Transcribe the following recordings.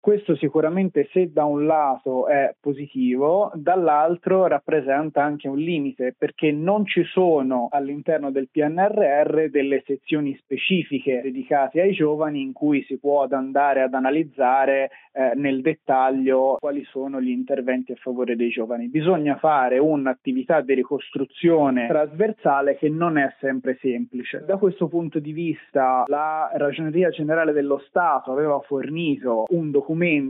Questo sicuramente, se da un lato è positivo, dall'altro rappresenta anche un limite, perché non ci sono all'interno del PNRR delle sezioni specifiche dedicate ai giovani in cui si può andare ad analizzare nel dettaglio quali sono gli interventi a favore dei giovani. Bisogna fare un'attività di ricostruzione trasversale che non è sempre semplice. Da questo punto di vista la Ragioneria Generale dello Stato aveva fornito un documento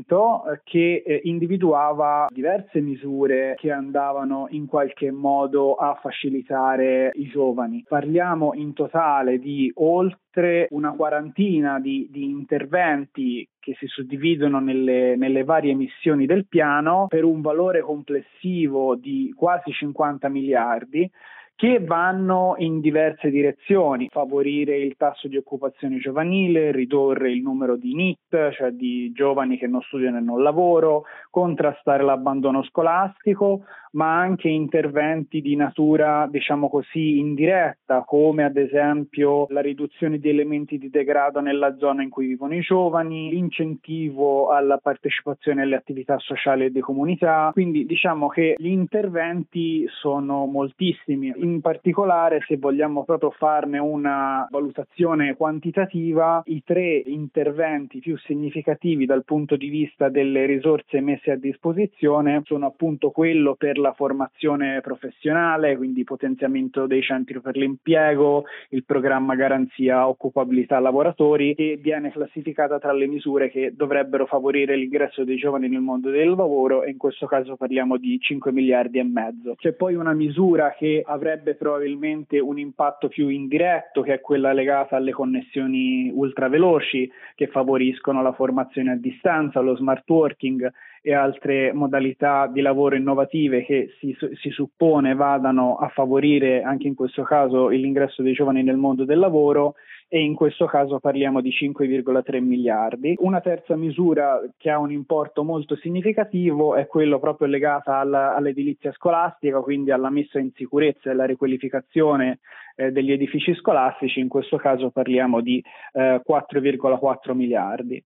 che individuava diverse misure che andavano in qualche modo a facilitare i giovani. Parliamo in totale di oltre una quarantina di interventi che si suddividono nelle varie missioni del piano per un valore complessivo di quasi 50 miliardi, che vanno in diverse direzioni: favorire il tasso di occupazione giovanile, ridurre il numero di NEET, cioè di giovani che non studiano e non lavoro, contrastare l'abbandono scolastico, ma anche interventi di natura, diciamo così, indiretta, come ad esempio la riduzione di elementi di degrado nella zona in cui vivono i giovani, l'incentivo alla partecipazione alle attività sociali e di comunità. Quindi diciamo che gli interventi sono moltissimi. In particolare, se vogliamo proprio farne una valutazione quantitativa, i 3 interventi più significativi dal punto di vista delle risorse messe a disposizione sono appunto quello per la formazione professionale, quindi potenziamento dei centri per l'impiego, il programma Garanzia Occupabilità Lavoratori, che viene classificata tra le misure che dovrebbero favorire l'ingresso dei giovani nel mondo del lavoro, e in questo caso parliamo di 5 miliardi e mezzo. C'è poi una misura che avrebbe probabilmente un impatto più indiretto, che è quella legata alle connessioni ultraveloci che favoriscono la formazione a distanza, lo smart working e altre modalità di lavoro innovative che si suppone vadano a favorire anche in questo caso l'ingresso dei giovani nel mondo del lavoro, e in questo caso parliamo di 5,3 miliardi. Una terza misura che ha un importo molto significativo è quello proprio legata all'edilizia scolastica, quindi alla messa in sicurezza e alla riqualificazione degli edifici scolastici. In questo caso parliamo di 4,4 miliardi.